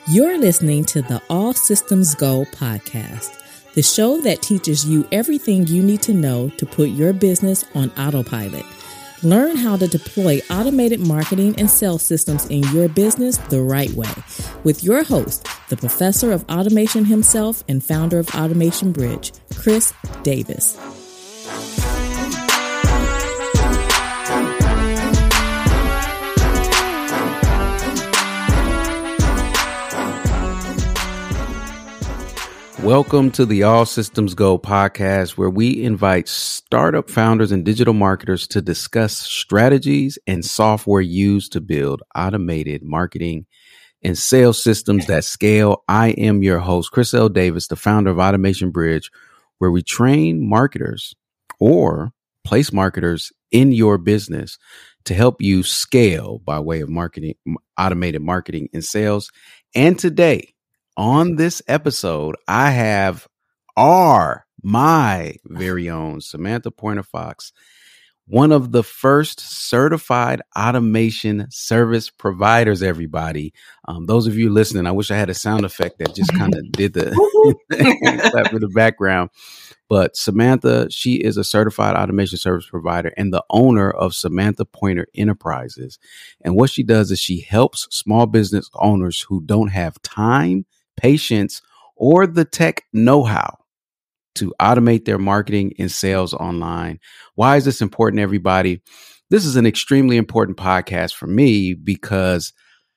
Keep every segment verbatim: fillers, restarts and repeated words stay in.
You're listening to the All Systems Go podcast, the show that teaches you everything you need to know to put your business on autopilot. Learn how to deploy automated marketing and sales systems in your business the right way with your host, the professor of automation himself and founder of Automation Bridge, Chris Davis. Welcome to the All Systems Go podcast, where we invite startup founders and digital marketers to discuss strategies and software used to build automated marketing and sales systems that scale. I am your host, Chris L. Davis, the founder of Automation Bridge, where we train marketers or place marketers in your business to help you scale by way of marketing, automated marketing and sales. And today, on this episode, I have our, my very own Samantha Pointer Fox, one of the first certified automation service providers, everybody. Um, those of you listening, I wish I had a sound effect that just kind of did the clap in the background. But Samantha, she is a certified automation service provider and the owner of Samantha Pointer Enterprises. And what she does is she helps small business owners who don't have time, patience, or the tech know-how to automate their marketing and sales online. Why is this important, everybody? This is an extremely important podcast for me because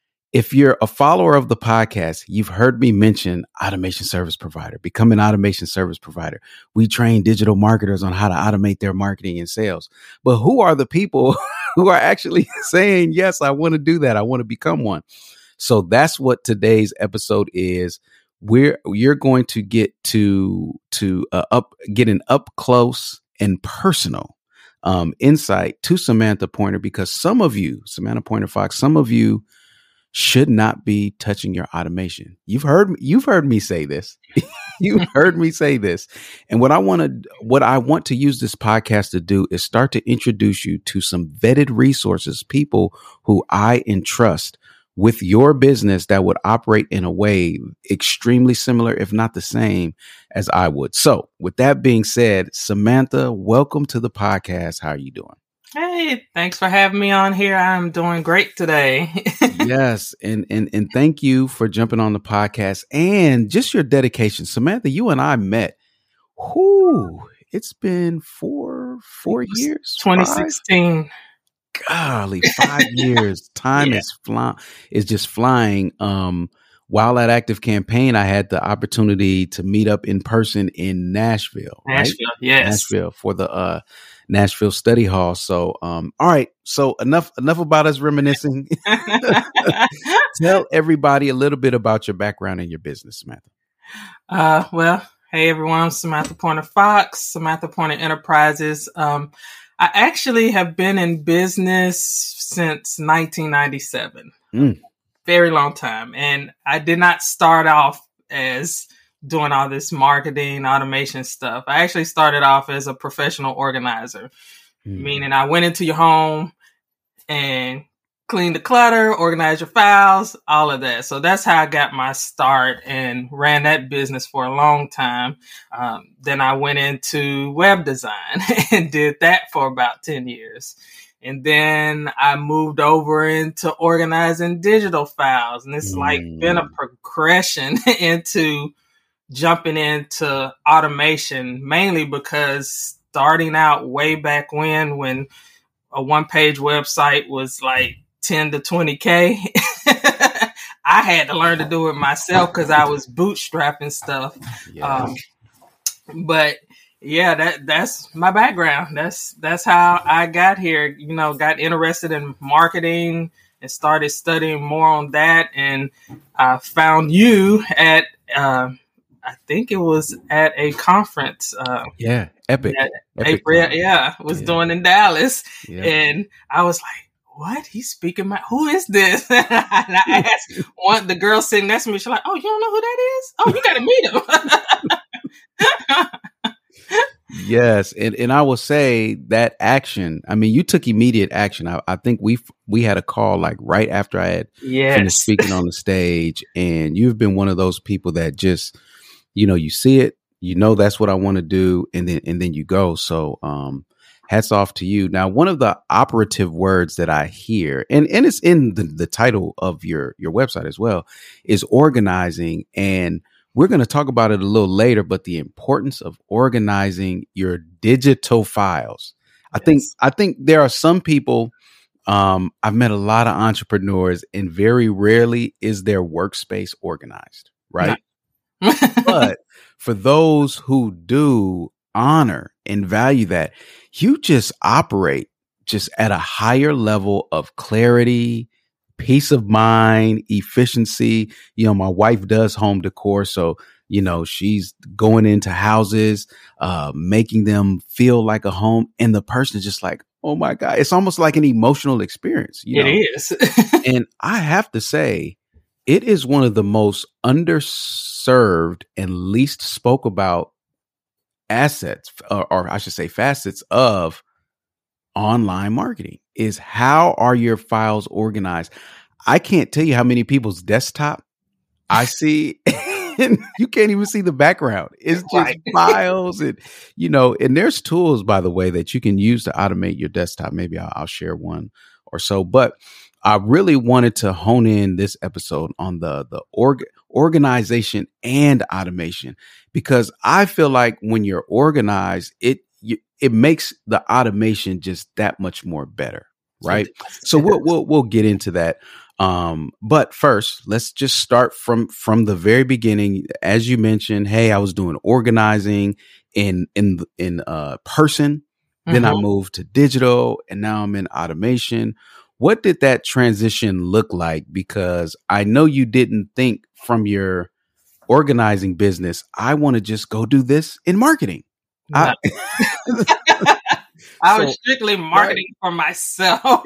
if you're a follower of the podcast, you've heard me mention automation service provider, become an automation service provider. We train digital marketers on how to automate their marketing and sales. But who are the people who are actually saying, yes, I want to do that. I want to become one. So that's what today's episode is. We're you're going to get to to uh, up get an up close and personal um, insight to Samantha Pointer, because some of you, Samantha Pointer Fox, some of you should not be touching your automation. You've heard you've heard me say this. You've heard me say this. And what I want to what I want to use this podcast to do is start to introduce you to some vetted resources, people who I entrust with your business that would operate in a way extremely similar, if not the same, as I would. So with that being said, Samantha, welcome to the podcast. How are you doing? Hey, thanks for having me on here. I'm doing great today. Yes. And, and, and thank you for jumping on the podcast and just your dedication. Samantha, you and I met. Whoo, it's been four, four years. twenty sixteen. Five? Golly, five years. Time yeah. is flying, is just flying. Um, while at Active Campaign, I had the opportunity to meet up in person in Nashville. Nashville, right? yes. Nashville for the uh, Nashville Study Hall. So, um, all right. So enough, enough about us reminiscing. Tell everybody a little bit about your background and your business, Samantha. Uh, well, hey everyone, I'm Samantha Pointer Fox, Samantha Pointer Enterprises. Um, I actually have been in business since nineteen ninety-seven, Mm. very long time. And I did not start off as doing all this marketing, automation stuff. I actually started off as a professional organizer, mm. meaning I went into your home and cleaned the clutter, organized your files, all of that. So that's how I got my start and ran that business for a long time. Um, then I went into web design and did that for about ten years. And then I moved over into organizing digital files. And it's mm. like been a progression into jumping into automation, mainly because starting out way back when, when a one-page website was like ten to twenty K. I had to learn to do it myself because I was bootstrapping stuff. Yeah. Um, but yeah, that that's my background. That's that's how I got here. You know, got interested in marketing and started studying more on that. And I found you at, uh, I think it was at a conference. Uh, yeah, Epic. Epic April, yeah, was yeah. doing in Dallas. Yeah. And I was like, what? He's speaking my, who is this? And I asked one, the girl sitting next to me, she's like, oh, you don't know who that is? Oh, you got to meet him. Yes. And, and I will say that action, I mean, you took immediate action. I, I think we we had a call like right after I had Yes. finished speaking on the stage. And you've been one of those people that just, you know, you see it, you know, that's what I want to do. And then and then you go. So um, hats off to you. Now, one of the operative words that I hear, and, and it's in the, the title of your your website as well, is organizing. And we're going to talk about it a little later, but the importance of organizing your digital files. I Yes. think I think there are some people, um, I've met a lot of entrepreneurs, and very rarely is their workspace organized, right? But for those who do honor and value that, you just operate just at a higher level of clarity, peace of mind, efficiency. You know, my wife does home decor. So, you know, she's going into houses, uh, making them feel like a home. And the person is just like, oh my God, it's almost like an emotional experience. You It know? is. And I have to say, it is one of the most underserved and least spoke about assets, or, or I should say facets of online marketing, is how are your files organized? I can't tell you how many people's desktop I see, and you can't even see the background. It's just Right. files, and you know, and there's tools, by the way, that you can use to automate your desktop. Maybe I'll, I'll share one or so, but I really wanted to hone in this episode on the the org, organization and automation, because I feel like when you're organized, it you, it makes the automation just that much more better, right? So we'll we'll we'll get into that. Um, but first, let's just start from from the very beginning. As you mentioned, hey, I was doing organizing in in in uh, person. Then I Mhm. moved to digital, and now I'm in automation. What did that transition look like? Because I know you didn't think from your organizing business, I want to just go do this in marketing. No. I, I So, was strictly marketing for myself.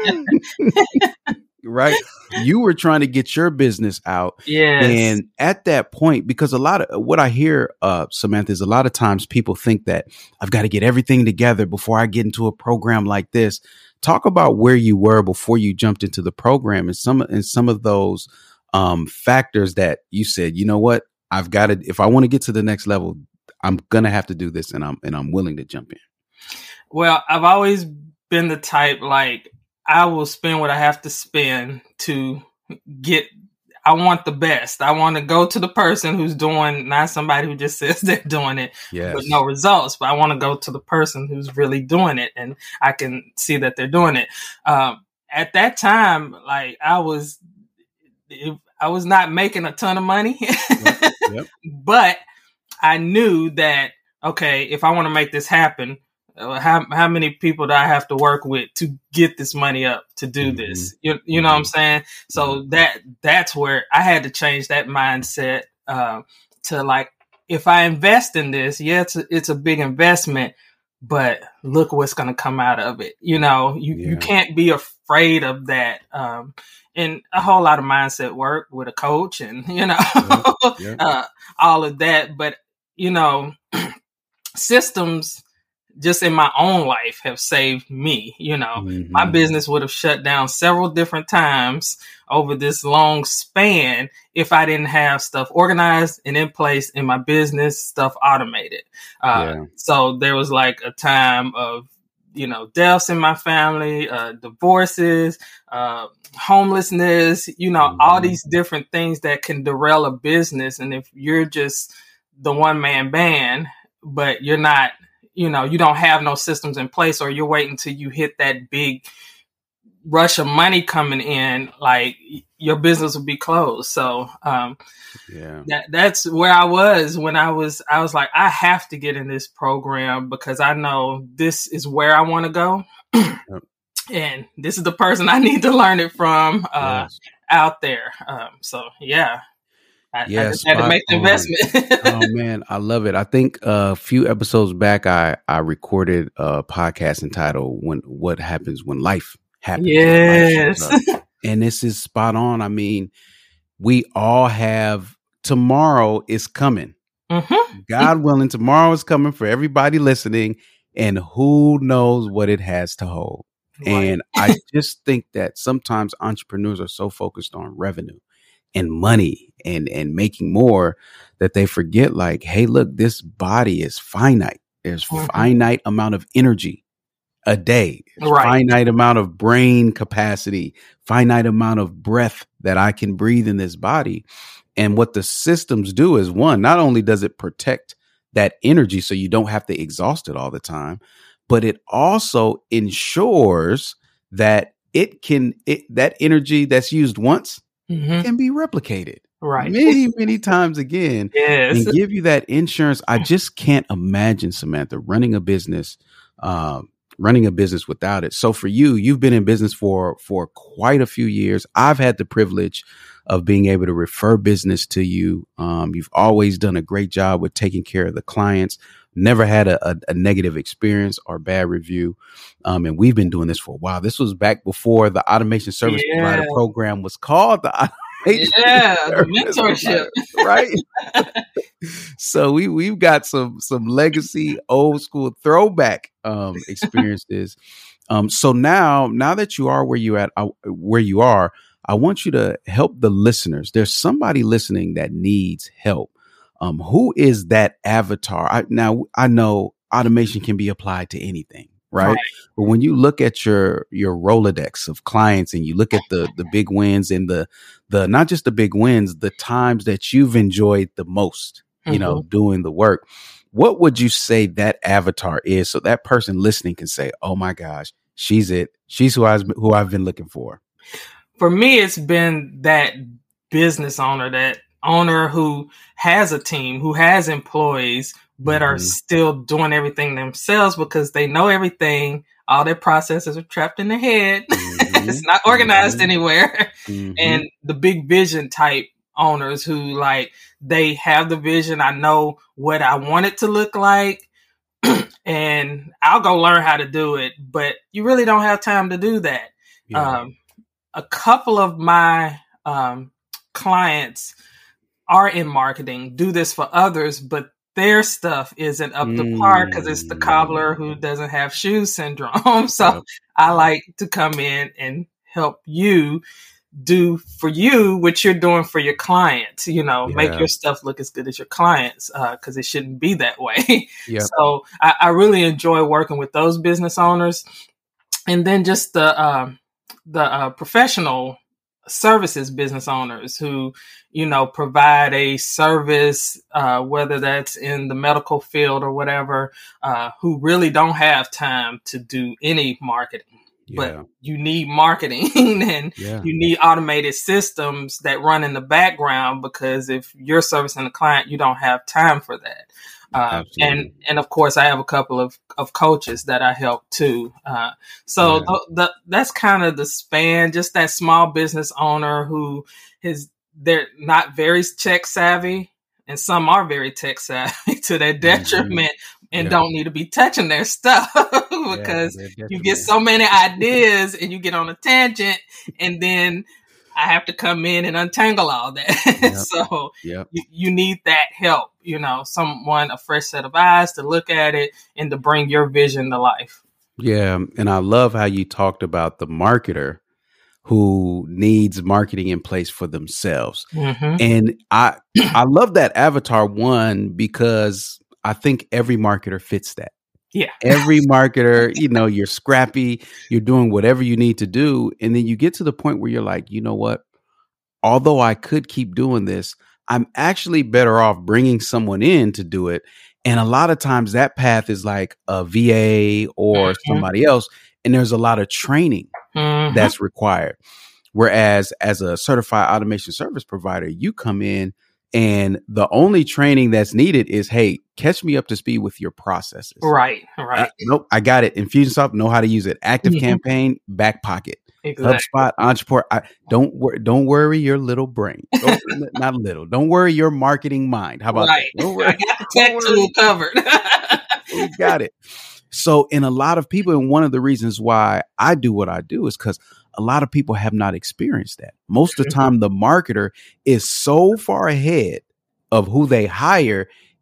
right. You were trying to get your business out. Yes. And at that point, because a lot of what I hear, uh, Samantha, is a lot of times people think that I've got to get everything together before I get into a program like this. Talk about where you were before you jumped into the program, and some and some of those um, factors that you said, you know what, I've got to, if I want to get to the next level, I'm gonna have to do this, and I'm and I'm willing to jump in. Well, I've always been the type, like, I will spend what I have to spend to get, I want the best. I want to go to the person who's doing, not somebody who just says they're doing it Yes. with no results, but I want to go to the person who's really doing it, and I can see that they're doing it. Um, at that time, like, I was, I was not making a ton of money, Yep. Yep. but I knew that, okay, if I want to make this happen, uh, how how many people do I have to work with to get this money up to do Mhm. this? You you know what I'm saying? So that that's where I had to change that mindset uh, to, like, if I invest in this, yeah, it's a, it's a big investment, but look what's going to come out of it. You know, you, Yeah. you can't be afraid of that. Um, and a whole lot of mindset work with a coach, and, you know, Yep. Yep. uh, all of that. But, you know, systems just in my own life have saved me. You know, Mhm. my business would have shut down several different times over this long span if I didn't have stuff organized and in place in my business, stuff automated. Uh, Yeah. So there was like a time of, you know, deaths in my family, uh, divorces, uh, homelessness, you know, Mhm. all these different things that can derail a business. And if you're just the one man band, but you're not, you know, you don't have no systems in place, or you're waiting till you hit that big rush of money coming in, like, your business will be closed. So, um, Yeah. that that's where I was when I was, I was like, I have to get in this program because I know this is where I want to go. Yep. And this is the person I need to learn it from, uh, Yes. out there. Um, so yeah, I, I Yeah, just had to spot make the on. investment. Oh man, I love it. I think uh, a few episodes back, I I recorded a podcast entitled "When What Happens When Life Happens." When Life shows Yes. up. And this is spot on. I mean, we all have, tomorrow is coming. Mm-hmm. God willing, tomorrow is coming for everybody listening, and who knows what it has to hold. Right. And I just think that sometimes entrepreneurs are so focused on revenue and money and, and making more that they forget, like, hey, look, this body is finite. There's Mm-hmm. finite amount of energy a day, There's Right. finite amount of brain capacity, finite amount of breath that I can breathe in this body. And what the systems do is, one, not only does it protect that energy so you don't have to exhaust it all the time, but it also ensures that it can, it, that energy that's used once Mm-hmm. can be replicated Right. many, many times again Yes. and give you that insurance. I just can't imagine, Samantha, running a business, um, running a business without it. So for you, you've been in business for, for quite a few years. I've had the privilege of being able to refer business to you. Um, you've always done a great job with taking care of the clients, never had a, a, a negative experience or bad review. Um, and we've been doing this for a while. This was back before the Automation Service Yeah. Provider Program was called the Automation Yeah, the Service mentorship. Provider, right? So we we've got some some legacy, old school, throwback um, experiences. Um, so now now that you are where you at uh, where you are, I want you to help the listeners. There's somebody listening that needs help. Um, who is that avatar? I, now I know automation can be applied to anything, right? Right. But when you look at your your Rolodex of clients and you look at the the big wins and the the not just the big wins, the times that you've enjoyed the most, you Mm-hmm. know, doing the work, what would you say that avatar is, so that person listening can say, "Oh my gosh, she's it. She's who I who I've been looking for." For me, it's been that business owner, that owner who has a team, who has employees, but are Mhm. still doing everything themselves because they know everything. All their processes are trapped in their head. Mhm. It's not organized Mhm. anywhere. Mhm. And the big vision type owners who, like, they have the vision. I know what I want it to look like and I'll go learn how to do it, but you really don't have time to do that. Yeah. Um, a couple of my um, clients are in marketing, do this for others, but their stuff isn't up to par because it's the cobbler who doesn't have shoe syndrome. So Yep. I like to come in and help you do for you what you're doing for your clients, you know, make Yeah. your stuff look as good as your clients, because it shouldn't be that way. Yep. So I, I really enjoy working with those business owners. And then just the, um, the uh, professional services business owners who, you know, provide a service, uh, whether that's in the medical field or whatever, uh, who really don't have time to do any marketing. Yeah. But you need marketing and Yeah. you need automated systems that run in the background, because if you're servicing a client, you don't have time for that. Uh, and, Absolutely. and of course I have a couple of, of coaches that I help too. Uh, so Yeah. the, the, that's kind of the span, just that small business owner who is, they're not very tech savvy, and some are very tech savvy to their detriment and Yeah. don't need to be touching their stuff because Yeah, you get so many ideas and you get on a tangent, and then I have to come in and untangle all that. Yep. So Yep. you, you need that help, you know, someone, a fresh set of eyes to look at it and to bring your vision to life. Yeah. And I love how you talked about the marketer who needs marketing in place for themselves. Mm-hmm. And I I love that avatar, one, because I think every marketer fits that. Yeah. Every marketer, you know, you're scrappy, you're doing whatever you need to do. And then you get to the point where you're like, you know what? Although I could keep doing this, I'm actually better off bringing someone in to do it. And a lot of times that path is like a V A or Mm-hmm. somebody else. And there's a lot of training Mm-hmm. that's required. Whereas as a certified automation service provider, you come in and the only training that's needed is, hey, catch me up to speed with your processes. Right. Right. Uh, nope, I got it. Infusionsoft, know how to use it. Active Mhm. Campaign, back pocket. Exactly. HubSpot, Entrepreneur. I, don't wor- don't worry your little brain. Don't, not little. Don't worry your marketing mind. How about Right. that? Don't worry. I got the tech Don't tool worry. covered. You got it. So, in a lot of people, and one of the reasons why I do what I do is because a lot of people have not experienced that. Most of the time, the marketer is so far ahead of who they hire,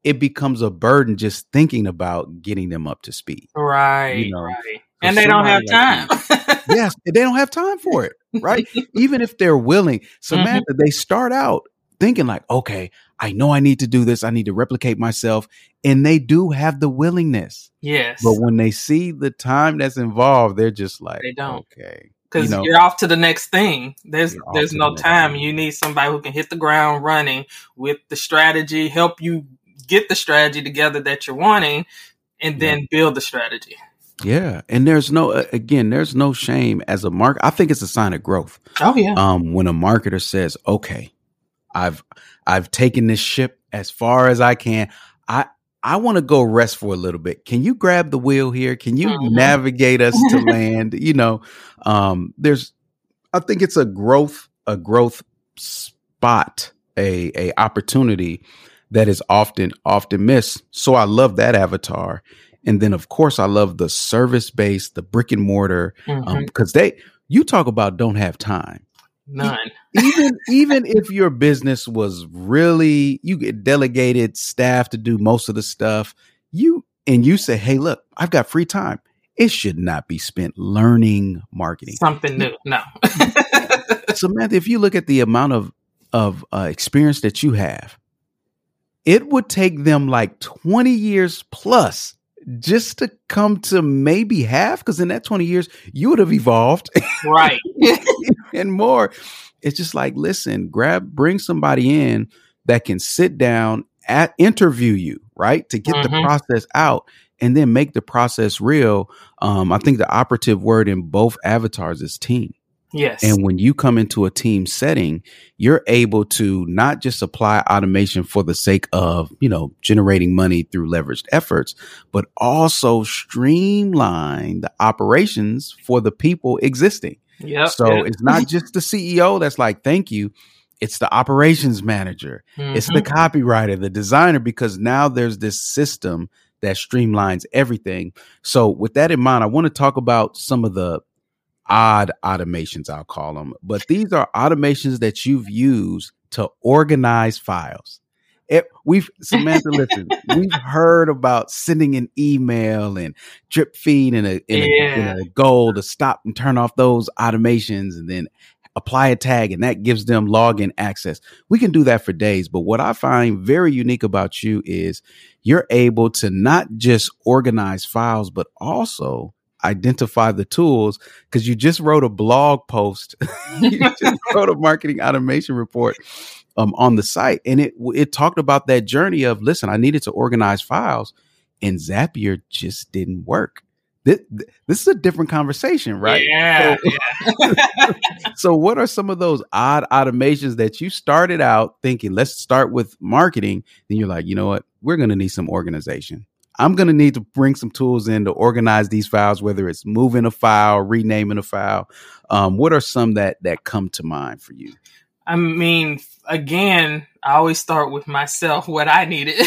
it becomes a burden just thinking about getting them up to speed. Right, you know? right. So And they don't have somebody like time. you- yes, they don't have time for it, right? Even if they're willing. Samantha, they start out thinking like, okay, I know I need to do this. I need to replicate myself. And they do have the willingness. Yes. But when they see the time that's involved, they're just like, They don't. okay. Because You know, you're off to the next thing. There's You're off there's to the no next time. thing. You need somebody who can hit the ground running with the strategy, help you get the strategy together that you're wanting, and then build the strategy. yeah. And there's no, uh, again, there's no shame as a mark. I think it's a sign of growth. Oh yeah. Um, when a marketer says, okay, I've, I've taken this ship as far as I can. I, I want to go rest for a little bit. Can you grab the wheel here? Can you Mhm. navigate us to land? You know, um, there's, I think it's a growth, a growth spot, a, a opportunity that is often, often missed. So I love that avatar. And then of course I love the service based, the brick and mortar, um, Mhm. because they, you talk about don't have time. None. even even if your business was really, you get delegated staff to do most of the stuff, you and you say, hey, look, I've got free time. It should not be spent learning marketing. Something new. No. Samantha, if you look at the amount of of uh, experience that you have, it would take them like twenty years plus just to come to maybe half, because in that twenty years you would have evolved. Right. And more. It's just like, listen, grab, bring somebody in that can sit down at interview you, right? To get Mhm. the process out and then make the process real. Um, I think the operative word in both avatars is team. Yes. And when you come into a team setting, you're able to not just apply automation for the sake of, you know, generating money through leveraged efforts, but also streamline the operations for the people existing. Yep. So Yep. it's not just the C E O that's like, thank you. It's the operations manager. It's the Mhm. copywriter, the designer, because now there's this system that streamlines everything. So with that in mind, I want to talk about some of the odd automations, I'll call them. But these are automations that you've used to organize files. It, we've Samantha, listen, we've heard about sending an email and drip feed in a, in, Yeah. a, in a goal to stop and turn off those automations and then apply a tag, and that gives them login access. We can do that for days. But what I find very unique about you is you're able to not just organize files, but also identify the tools, because you just wrote a blog post. You just wrote a marketing automation report um, on the site. And it it talked about that journey of, listen, I needed to organize files and Zapier just didn't work. This, this is a different conversation, right? Yeah. So, Yeah. so what are some of those odd automations that you started out thinking, let's start with marketing? Then you're like, you know what? We're going to need some organization. I'm going to need to bring some tools in to organize these files, whether it's moving a file, renaming a file. Um, what are some that that come to mind for you? I mean, again, I always start with myself, what I needed.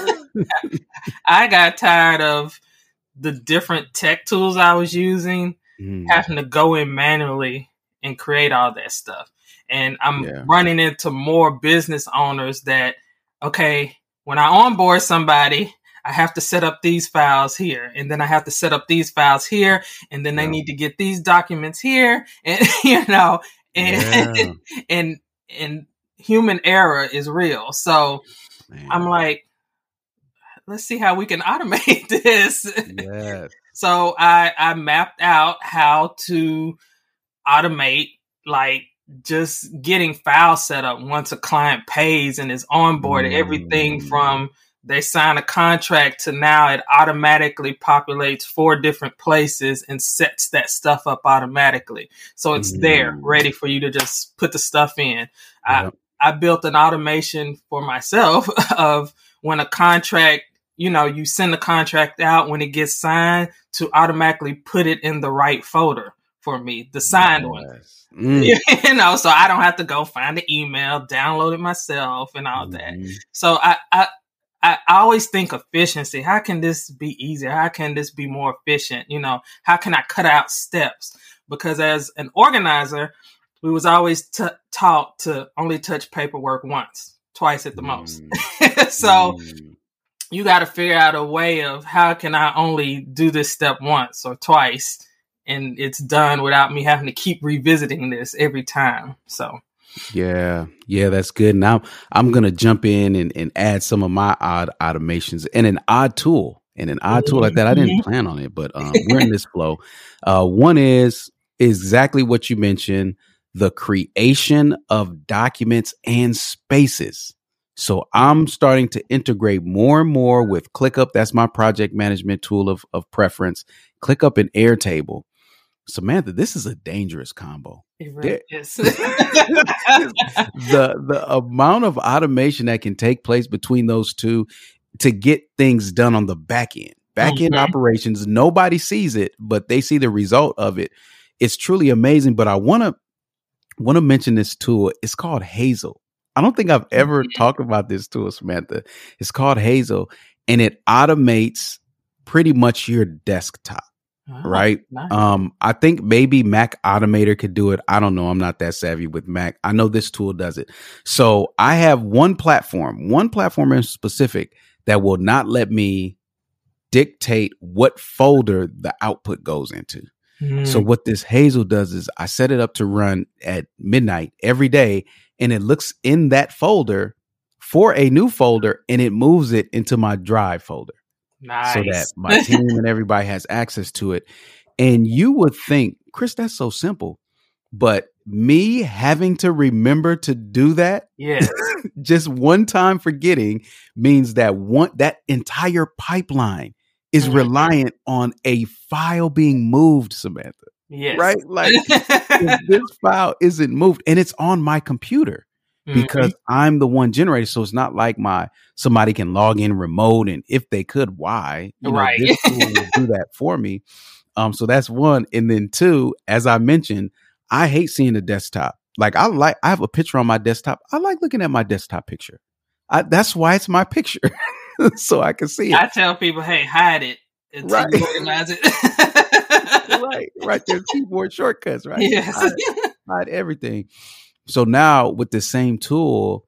I got tired of the different tech tools I was using, Mm. having to go in manually and create all that stuff. And I'm Yeah. running into more business owners that, okay, when I onboard somebody, I have to set up these files here, and then I have to set up these files here, and then they Yeah. need to get these documents here, and you know, and Yeah. and and human error is real. So Man. I'm like, let's see how we can automate this. Yes. So I I mapped out how to automate, like, just getting files set up once a client pays and is onboarded. Mm. Everything from they sign a contract to now it automatically populates four different places and sets that stuff up automatically. So it's Mm. there ready for you to just put the stuff in. Yep. I, I built an automation for myself of when a contract, you know, you send the contract out, when it gets signed, to automatically put it in the right folder for me, the signed one. Yes. Mm. You know, so I don't have to go find the email, download it myself and all that. Mhm. So I, I, I always think efficiency. How can this be easier? How can this be more efficient? You know, how can I cut out steps? Because as an organizer, we was always t- taught to only touch paperwork once, twice at the most. Mm. So Mm. you got to figure out a way of how can I only do this step once or twice and it's done without me having to keep revisiting this every time. So. Yeah, yeah, that's good. Now I'm going to jump in and, and add some of my odd automations and an odd tool and an odd tool like that. I didn't plan on it, but um, we're in this flow. Uh, one is exactly what you mentioned, the creation of documents and spaces. So I'm starting to integrate more and more with ClickUp. That's my project management tool of, of preference. ClickUp and Airtable. Samantha, this is a dangerous combo. It really is. the the amount of automation that can take place between those two to get things done on the back end. Back end Okay. operations, nobody sees it, but they see the result of it. It's truly amazing. But I want to want to mention this tool. It's called Hazel. I don't think I've ever Mhm. talked about this tool, Samantha. It's called Hazel, and it automates pretty much your desktop. Oh, Right. nice. Um, I think maybe Mac Automator could do it. I don't know. I'm not that savvy with Mac. I know this tool does it. So I have one platform, one platform in specific that will not let me dictate what folder the output goes into. Mm. So what this Hazel does is I set it up to run at midnight every day, and it looks in that folder for a new folder and it moves it into my Drive folder. Nice. So that my team and everybody has access to it. And you would think, Chris, that's so simple. But me having to remember to do that, Yes. just one time forgetting means that one that entire pipeline is Mhm. reliant on a file being moved, Samantha. Yes. Right? Like if this file isn't moved and it's on my computer because Mhm. I'm the one generator. So it's not like my somebody can log in remote, and if they could, why? You know, Right. this tool will do that for me. Um, so that's one. And then two, as I mentioned, I hate seeing the desktop. Like I like I have a picture on my desktop. I like looking at my desktop picture. I, that's why it's my picture. So I can see it. I tell people, hey, hide it until Right. you organize it. right, right. There's keyboard shortcuts, right? Yes. Hide, hide everything. So now with the same tool,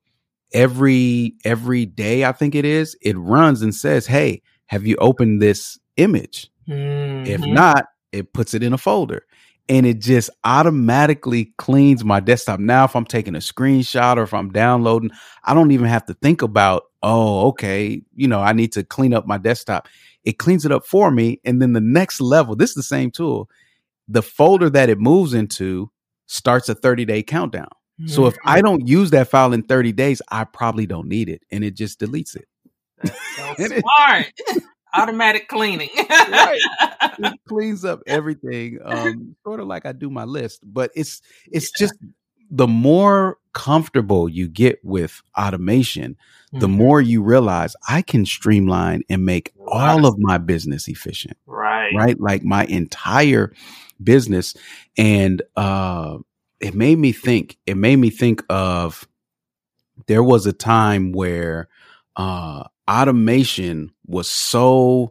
every every day, I think it is, it runs and says, hey, have you opened this image? Mhm. If not, it puts it in a folder. And it just automatically cleans my desktop. Now, if I'm taking a screenshot or if I'm downloading, I don't even have to think about, oh, okay, you know, I need to clean up my desktop. It cleans it up for me. And then the next level, this is the same tool. The folder that it moves into starts a thirty day countdown. So if I don't use that file in thirty days, I probably don't need it. And it just deletes it. That's so And it- smart. Automatic cleaning. Right. It cleans up everything, um, sort of like I do my list. But it's it's Yeah. just the more comfortable you get with automation, the Mhm. more you realize I can streamline and make all of my business efficient. Right. Right? Like my entire business. And uh, it made me think, it made me think of there was a time where uh, automation was so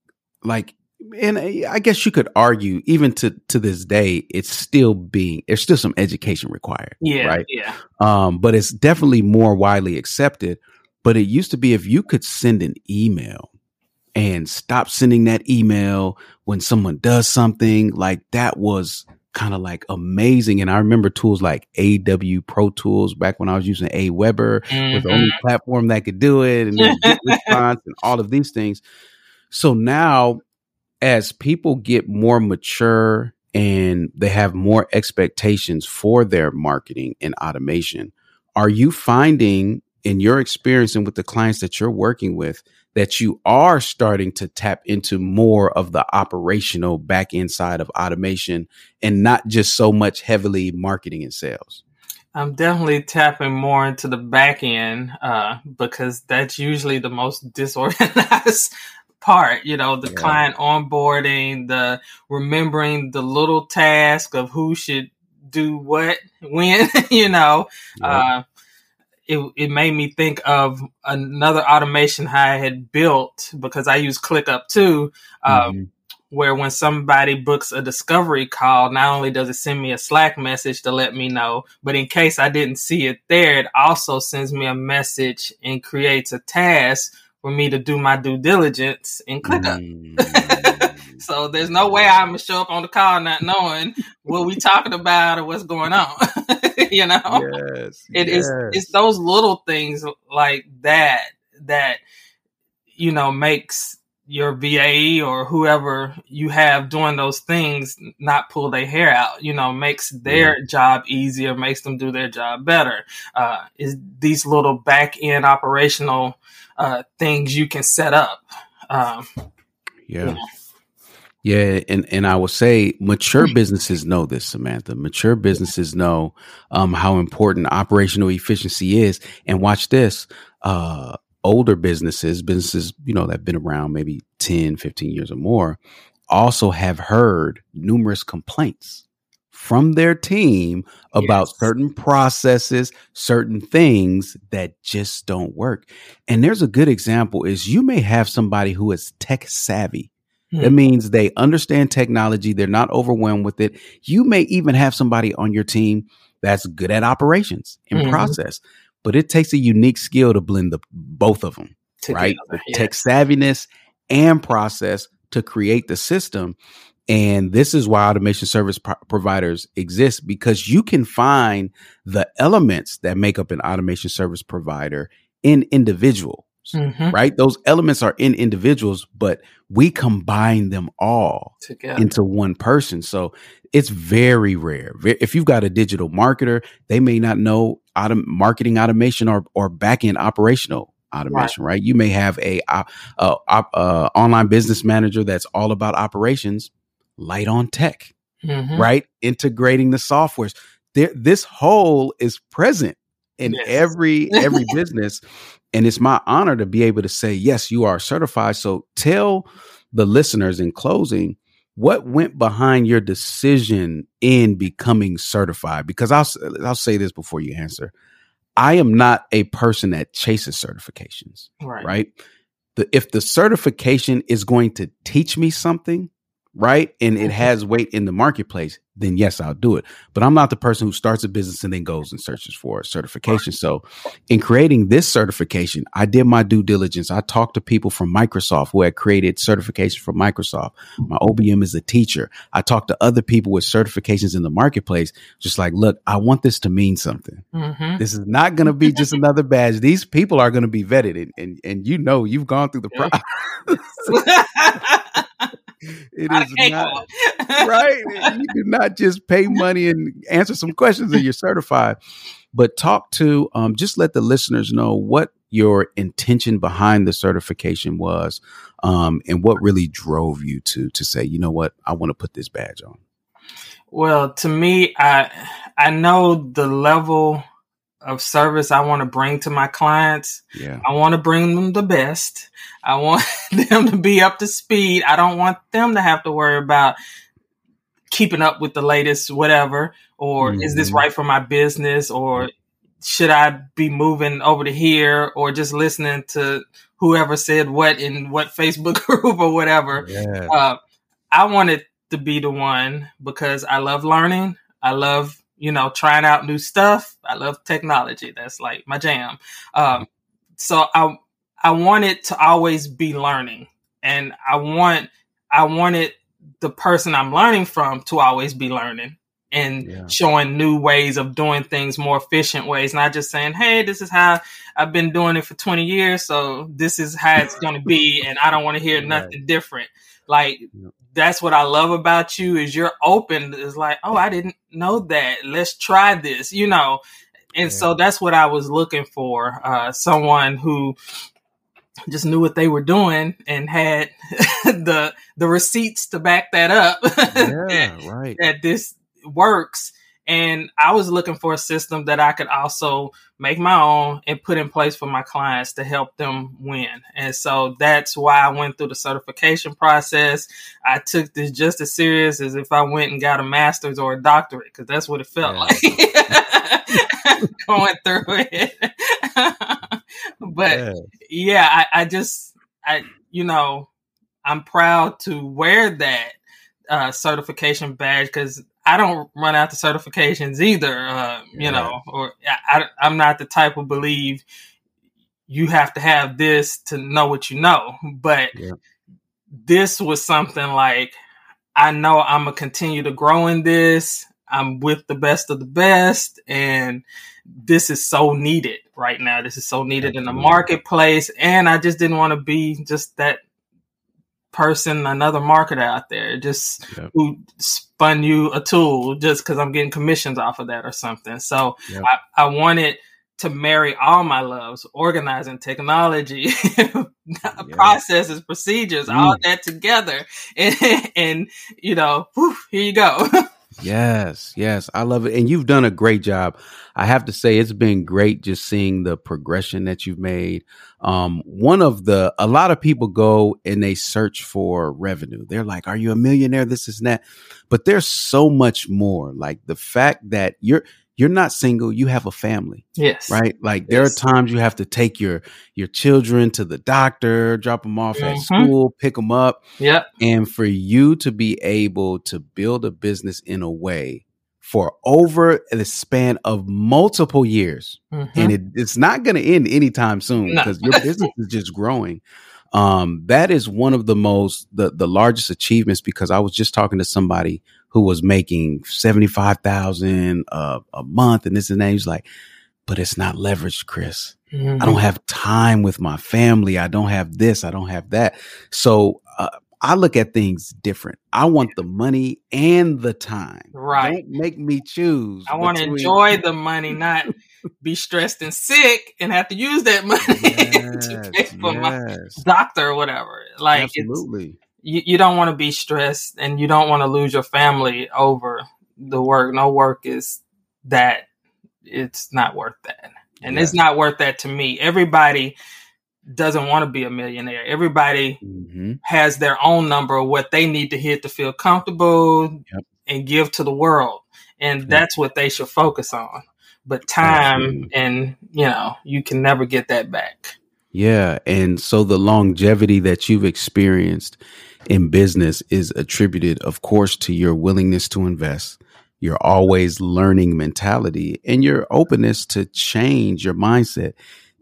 like, and I guess you could argue even to, to this day, it's still being, there's still some education required. Yeah. Right. Yeah. Um, but it's definitely more widely accepted. But it used to be if you could send an email and stop sending that email when someone does something, like that was kind of like amazing. And I remember tools like A W Pro Tools back when I was using Aweber, was the only Mhm. platform that could do it, and then Git Response and all of these things. So now, as people get more mature and they have more expectations for their marketing and automation, are you finding in your experience and with the clients that you're working with that you are starting to tap into more of the operational back end side of automation and not just so much heavily marketing and sales? I'm definitely tapping more into the back end uh, because that's usually the most disorganized part. You know, the Yeah. client onboarding, the remembering the little task of who should do what when. You know, Yep. uh, it it made me think of another automation I had built because I use ClickUp too. Um, Mhm. Where when somebody books a discovery call, not only does it send me a Slack message to let me know, but in case I didn't see it there, it also sends me a message and creates a task for me to do my due diligence in ClickUp. Mm. So there's no way I'm going to show up on the call not knowing what we talking about or what's going on. You know, yes, it yes. is, it's those little things like that, that, you know, makes your V A or whoever you have doing those things not pull their hair out, you know, makes their yeah. job easier, makes them do their job better. Uh, is these little back end operational uh, things you can set up. Um, yeah. You know. Yeah. And, and I will say mature businesses know this, Samantha. Mature businesses know um, how important operational efficiency is. And watch this. Uh, older businesses, businesses, you know, that have been around maybe ten, fifteen years or more, also have heard numerous complaints from their team about Yes. certain processes, certain things that just don't work. And there's a good example is you may have somebody who is tech savvy. Hmm. That means they understand technology. They're not overwhelmed with it. You may even have somebody on your team that's good at operations and mm-hmm. process. But it takes a unique skill to blend the both of them, together, right? The yes. tech savviness and process to create the system. And this is why automation service pro- providers exist, because you can find the elements that make up an automation service provider in individuals, mm-hmm. right? Those elements are in individuals, but we combine them all together into one person. So it's very rare. If you've got a digital marketer, they may not know autom- marketing automation or, or back-end operational automation, right? right? You may have a, a, a, a online business manager that's all about operations, light on tech, mm-hmm. right? Integrating the softwares. There, this whole is present in yes. every every business. And it's my honor to be able to say, yes, you are certified. So tell the listeners in closing, what went behind your decision in becoming certified? Because I'll I'll say this before you answer. I am not a person that chases certifications, right? right? The, if the certification is going to teach me something, right, and it has weight in the marketplace, then yes, I'll do it. But I'm not the person who starts a business and then goes and searches for a certification. Right. So in creating this certification, I did my due diligence. I talked to people from Microsoft who had created certification for Microsoft. My O B M is a teacher. I talked to other people with certifications in the marketplace, just like, look, I want this to mean something. Mm-hmm. This is not going to be just another badge. These people are going to be vetted. And, and, and you know, you've gone through the process. It is not right. You do not just pay money and answer some questions and you're certified, but talk to, um, just let the listeners know what your intention behind the certification was, um, and what really drove you to, to say, you know what, I want to put this badge on. Well, to me, I, I know the level of service I want to bring to my clients. Yeah. I want to bring them the best. I want them to be up to speed. I don't want them to have to worry about keeping up with the latest whatever, or mm-hmm. is this right for my business, or should I be moving over to here, or just listening to whoever said what in what Facebook group or whatever. Yeah. Uh, I wanted to be the one because I love learning. I love you know, trying out new stuff. I love technology. That's like my jam. Um, so I, I wanted to always be learning, and I want, I wanted the person I'm learning from to always be learning and yeah. showing new ways of doing things, more efficient ways, not just saying, hey, this is how I've been doing it for twenty years. So this is how it's going to be. And I don't want to hear nothing right. different. Like, yeah. That's what I love about you is you're open. It's like, oh, I didn't know that. Let's try this, you know? And yeah. so that's what I was looking for. Uh, someone who just knew what they were doing and had the, the receipts to back that up. Yeah, that, right. That this works. And I was looking for a system that I could also make my own and put in place for my clients to help them win. And so that's why I went through the certification process. I took this just as serious as if I went and got a master's or a doctorate, because that's what it felt yeah. like going through it. But yeah, yeah I, I just, I, you know, I'm proud to wear that uh, certification badge, because I don't run out the certifications either, uh, you yeah. know, or I, I'm not the type of believe you have to have this to know what you know. But yeah. this was something like, I know I'm going to continue to grow in this. I'm with the best of the best. And this is so needed right now. This is so needed Absolutely. in the marketplace. And I just didn't want to be just that person, another marketer out there, just yep. who spun you a tool just because I'm getting commissions off of that or something. So yep. I, I wanted to marry all my loves, organizing, technology, yeah. processes, procedures, mm. all that together. And, and you know, whew, here you go. Yes, yes. I love it. And you've done a great job. I have to say, it's been great just seeing the progression that you've made. Um, one of the, a lot of people go and they search for revenue. They're like, are you a millionaire? This is that. But there's so much more. Like the fact that you're, you're not single, you have a family. Yes. Right. Like there yes. are times you have to take your, your children to the doctor, drop them off mm-hmm. at school, pick them up. Yep. And for you to be able to build a business in a way for over the span of multiple years, mm-hmm. and it, it's not going to end anytime soon because no. your business is just growing. Um, that is one of the most, the, the largest achievements, because I was just talking to somebody who was making seventy-five thousand uh, a month and this and that. He's like, but it's not leveraged, Chris. Mm-hmm. I don't have time with my family. I don't have this. I don't have that. So uh, I look at things different. I want the money and the time. Right. Don't make me choose. I want to enjoy the money, not be stressed and sick and have to use that money yes, to pay for yes. my doctor or whatever. Like, absolutely. It's, you, you don't want to be stressed and you don't want to lose your family over the work. No work is that. It's not worth that. And yeah. it's not worth that to me. Everybody doesn't want to be a millionaire. Everybody mm-hmm. has their own number of what they need to hit to feel comfortable yep. and give to the world. And yep. that's what they should focus on. But time Absolutely. and, you know, you can never get that back. Yeah. And so the longevity that you've experienced in business is attributed, of course, to your willingness to invest, your always learning mentality, and your openness to change your mindset.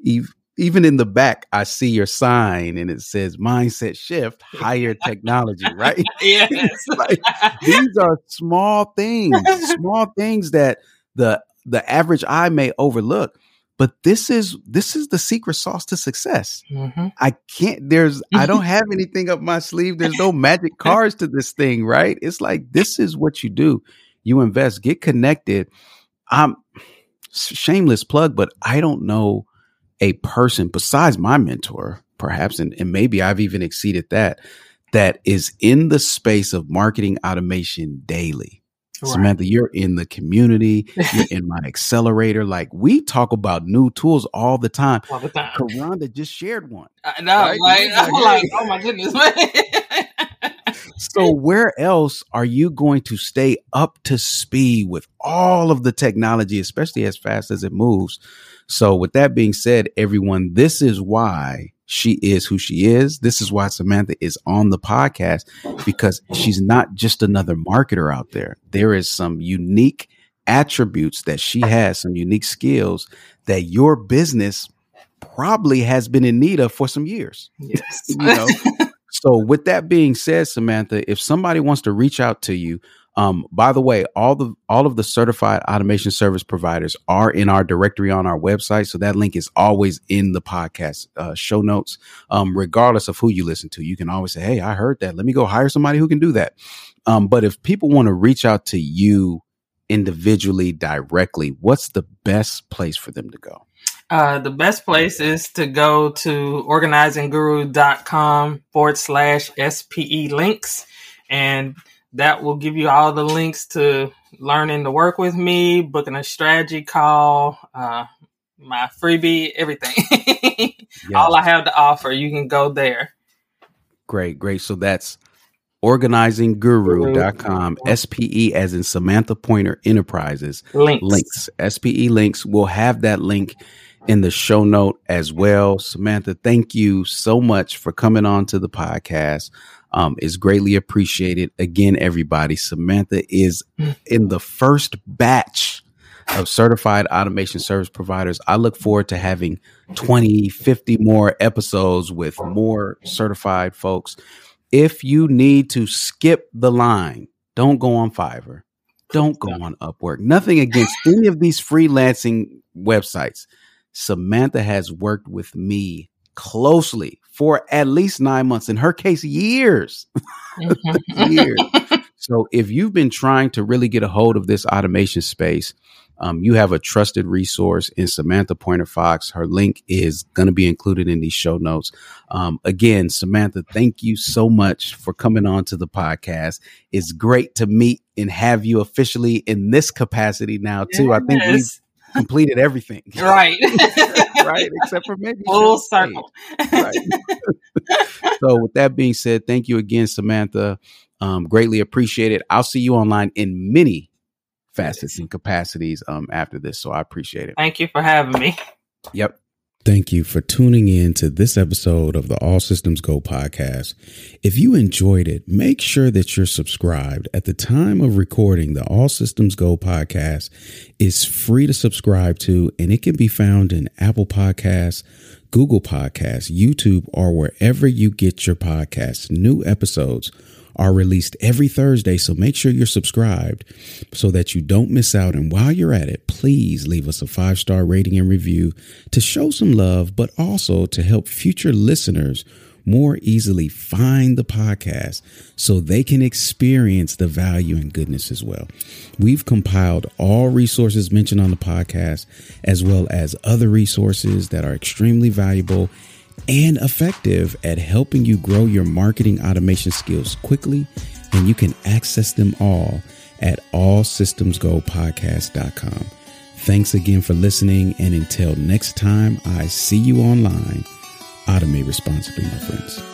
Even in the back, I see your sign and it says mindset shift, higher technology, right? Yes. Like, these are small things, small things that the the average eye may overlook. But this is this is the secret sauce to success. Mm-hmm. I can't, there's, I don't have anything up my sleeve. There's no magic cards to this thing, right? It's like, this is what you do. You invest, get connected. I'm shameless plug, but I don't know a person besides my mentor, perhaps, and, and maybe I've even exceeded that, that is in the space of marketing automation daily. Right. Samantha, you're in the community. You're in my accelerator. Like, we talk about new tools all the time. All the time. Karanda just shared one. I know, right? Like, I'm like, oh my goodness. So where else are you going to stay up to speed with all of the technology, especially as fast as it moves? So with that being said, everyone, this is why she is who she is. This is why Samantha is on the podcast, because she's not just another marketer out there. There is some unique attributes that she has, some unique skills that your business probably has been in need of for some years. Yes. You know? So with that being said, Samantha, if somebody wants to reach out to you, um, by the way, all the all of the certified automation service providers are in our directory on our website. So that link is always in the podcast uh, show notes, um, regardless of who you listen to. You can always say, hey, I heard that. Let me go hire somebody who can do that. Um, but if people want to reach out to you individually, directly, what's the best place for them to go? Uh, the best place is to go to organizingguru.com forward slash SPE links. And that will give you all the links to learning to work with me, booking a strategy call, uh, my freebie, everything. Yes. All I have to offer, you can go there. Great, great. So that's organizing guru dot com, S P E as in Samantha Pointer Enterprises. Links. Links. S P E links. We'll have that link in the show note as well. Samantha, thank you so much for coming on to the podcast. Um, it's greatly appreciated. Again, everybody, Samantha is in the first batch of certified automation service providers. I look forward to having twenty, fifty more episodes with more certified folks. If you need to skip the line, don't go on Fiverr. Don't go on Upwork. Nothing against any of these freelancing websites. Samantha has worked with me closely for at least nine months. In her case, years. years. So if you've been trying to really get a hold of this automation space, um, you have a trusted resource in Samantha Pointer Fox. Her link is going to be included in these show notes. Um, again, Samantha, thank you so much for coming on to the podcast. It's great to meet and have you officially in this capacity now, too. Yes. I think we've completed everything. Right. Right. Except for maybe full circle. Right. So with that being said, thank you again, Samantha. Um, greatly appreciate it. I'll see you online in many facets and capacities um, after this. So I appreciate it. Thank you for having me. Yep. Thank you for tuning in to this episode of the All Systems Go podcast. If you enjoyed it, make sure that you're subscribed. At the time of recording, the All Systems Go podcast is free to subscribe to, and it can be found in Apple Podcasts, Google Podcasts, YouTube, or wherever you get your podcasts. New episodes are released every Thursday, so make sure you're subscribed so that you don't miss out. And while you're at it, please leave us a five-star rating and review to show some love, but also to help future listeners more easily find the podcast so they can experience the value and goodness as well. We've compiled all resources mentioned on the podcast, as well as other resources that are extremely valuable and effective at helping you grow your marketing automation skills quickly. And you can access them all at all systems go podcast dot com. Thanks again for listening. And until next time I see you online, automate responsibly, my friends.